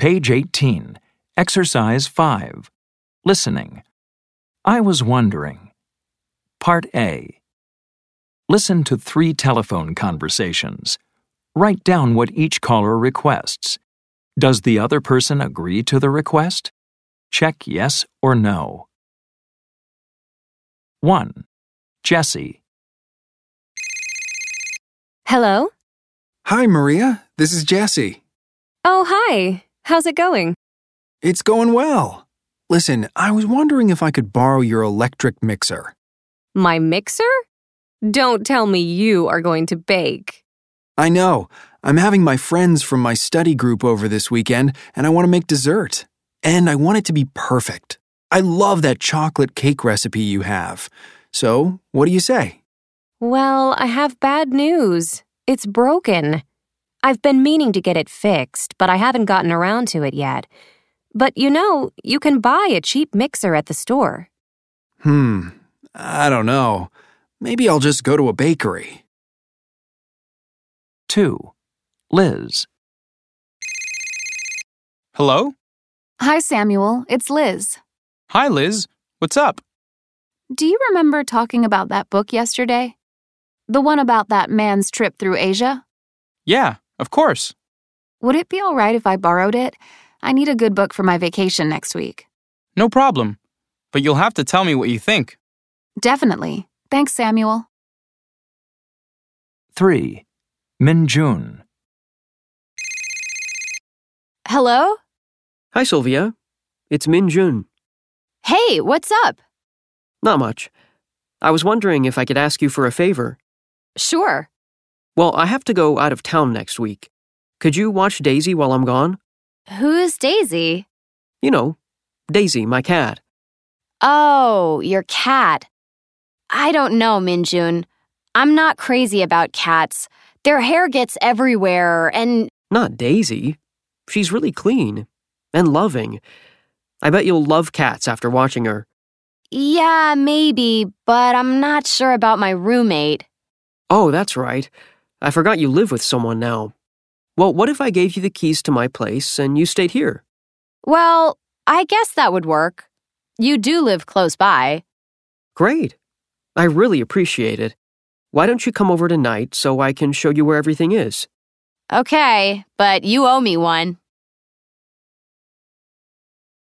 Page 18. Exercise 5. Listening. I was wondering. Part A. Listen to 3 telephone conversations. Write down what each caller requests. Does the other person agree to the request? Check yes or no. 1. Jesse. Hello? Hi, Maria. This is Jesse. Oh, hi. How's it going? It's going well. Listen, I was wondering if I could borrow your electric mixer. My mixer? Don't tell me you are going to bake. I know. I'm having my friends from my study group over this weekend, and I want to make dessert. And I want it to be perfect. I love that chocolate cake recipe you have. So, what do you say? Well, I have bad news. It's broken. I've been meaning to get it fixed, but I haven't gotten around to it yet. But you can buy a cheap mixer at the store. I don't know. Maybe I'll just go to a bakery. 2. Liz. Hello? Hi, Samuel. It's Liz. Hi, Liz. What's up? Do you remember talking about that book yesterday? The one about that man's trip through Asia? Yeah, of course. Would it be all right if I borrowed it? I need a good book for my vacation next week. No problem. But you'll have to tell me what you think. Definitely. Thanks, Samuel. 3. Minjun. Hello? Hi, Sylvia. It's Min Jun. Hey, what's up? Not much. I was wondering if I could ask you for a favor. Sure. Well, I have to go out of town next week. Could you watch Daisy while I'm gone? Who's Daisy? You know, Daisy, my cat. Oh, your cat. I don't know, Minjun. I'm not crazy about cats. Their hair gets everywhere and... Not Daisy. She's really clean and loving. I bet you'll love cats after watching her. Yeah, maybe, but I'm not sure about my roommate. Oh, that's right. I forgot you live with someone now. Well, what if I gave you the keys to my place and you stayed here? Well, I guess that would work. You do live close by. Great. I really appreciate it. Why don't you come over tonight so I can show you where everything is? Okay, but you owe me one.